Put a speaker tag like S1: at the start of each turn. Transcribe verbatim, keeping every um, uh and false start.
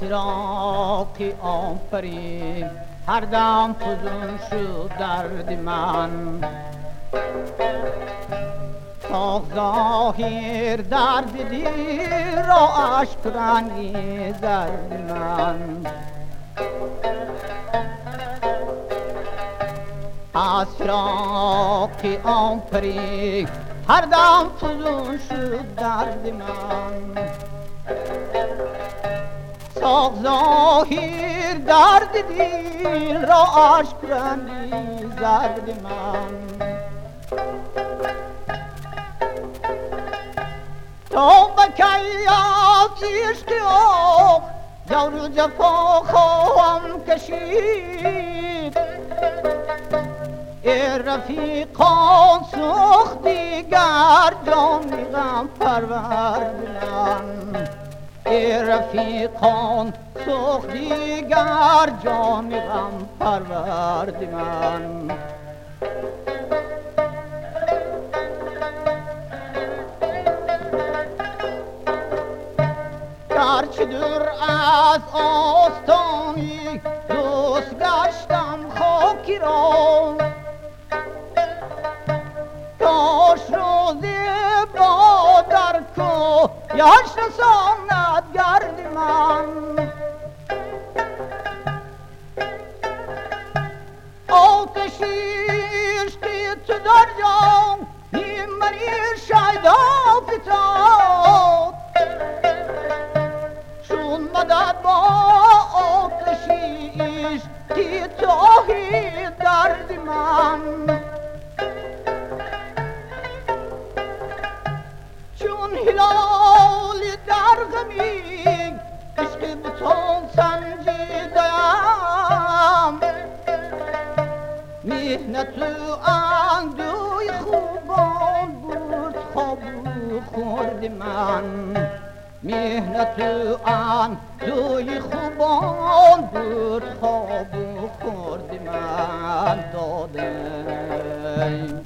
S1: آسراقی آفرین هر دم فزون شد درد من. تا ظاهر درد دل را اشک رنگی زرد من. اسراقی آفرین هر دم فزون شد درد من. تا ظاهر درد دل را اشک رنگی زرد من. تا بکی از عشق او جور و جفا خواهم کشید. ای رفیقان سوخت دیگر جان غم پرورد من. ای رفیقان سوخت دیگر جان غم پرورد من. گرچه دور از آستانی دوست گشتم خاکی را. کاش روزی با در کویش رساند گرد من. آتش عشق تو در جان من شیدا فتاد. چون مدد با آتش عشق تو آهی درد من. چون هلال در غمی عشق بتون سنجیدم. مهنت و اندوی خوبان برد خواب خورد من. مهنت و اندوی خوبان برد خواب خورد من. دادم